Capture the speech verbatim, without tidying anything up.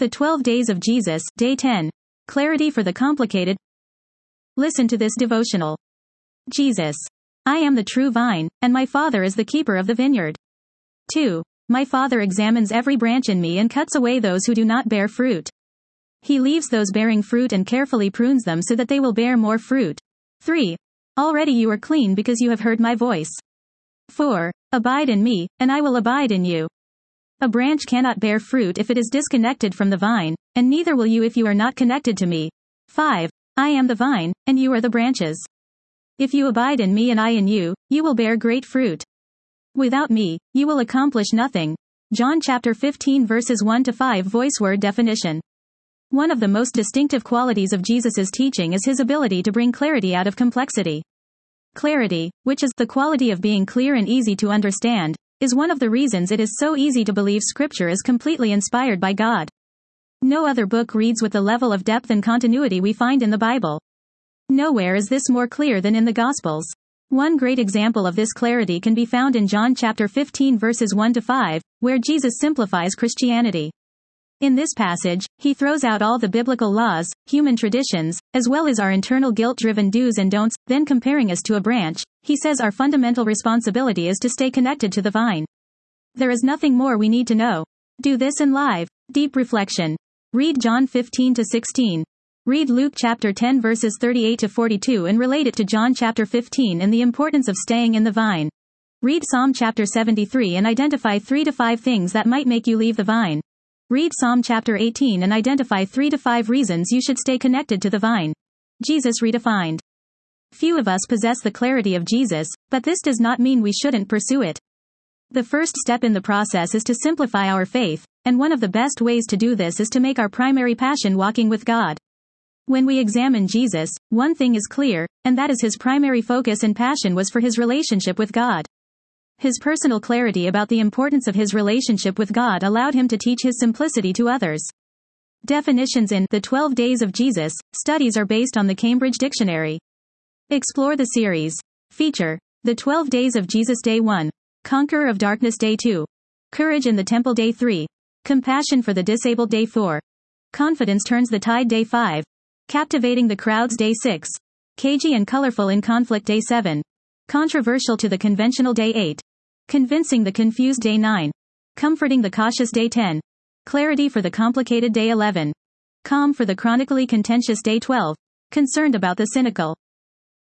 The twelve Days of Jesus, Day ten. Clarity for the complicated. Listen to this devotional. Jesus. I am the true vine, and my Father is the keeper of the vineyard. two. My Father examines every branch in me and cuts away those who do not bear fruit. He leaves those bearing fruit and carefully prunes them so that they will bear more fruit. three. Already you are clean because you have heard my voice. four. Abide in me, and I will abide in you. A branch cannot bear fruit if it is disconnected from the vine, and neither will you if you are not connected to me. five. I am the vine, and you are the branches. If you abide in me and I in you, you will bear great fruit. Without me, you will accomplish nothing. John chapter fifteen verses one to five voice word definition. One of the most distinctive qualities of Jesus' teaching is his ability to bring clarity out of complexity. Clarity, which is the quality of being clear and easy to understand, is one of the reasons it is so easy to believe Scripture is completely inspired by God. No other book reads with the level of depth and continuity we find in the Bible. Nowhere is this more clear than in the Gospels. One great example of this clarity can be found in John chapter fifteen verses one to five, where Jesus simplifies Christianity. In this passage, he throws out all the biblical laws, human traditions, as well as our internal guilt-driven do's and don'ts, then comparing us to a branch, he says our fundamental responsibility is to stay connected to the vine. There is nothing more we need to know. Do this and live. Deep reflection. Read John fifteen to sixteen. Read Luke chapter ten verses thirty-eight to forty-two and relate it to John chapter fifteen and the importance of staying in the vine. Read Psalm chapter seventy-three and identify three to five things that might make you leave the vine. Read Psalm chapter eighteen and identify three to five reasons you should stay connected to the vine. Jesus redefined. Few of us possess the clarity of Jesus, but this does not mean we shouldn't pursue it. The first step in the process is to simplify our faith, and one of the best ways to do this is to make our primary passion walking with God. When we examine Jesus, one thing is clear, and that is his primary focus and passion was for his relationship with God. His personal clarity about the importance of his relationship with God allowed him to teach his simplicity to others. Definitions in The twelve Days of Jesus studies are based on the Cambridge Dictionary. Explore the series. Feature. The twelve Days of Jesus Day one. Conqueror of Darkness Day two. Courage in the Temple Day three. Compassion for the Disabled Day four. Confidence Turns the Tide Day five. Captivating the Crowds Day six. Cagey and Colorful in Conflict Day seven. Controversial to the Conventional Day eight. Convincing the Confused Day nine. Comforting the Cautious Day ten. Clarity for the Complicated Day eleven. Calm for the Chronically Contentious Day twelve. Concerned about the Cynical.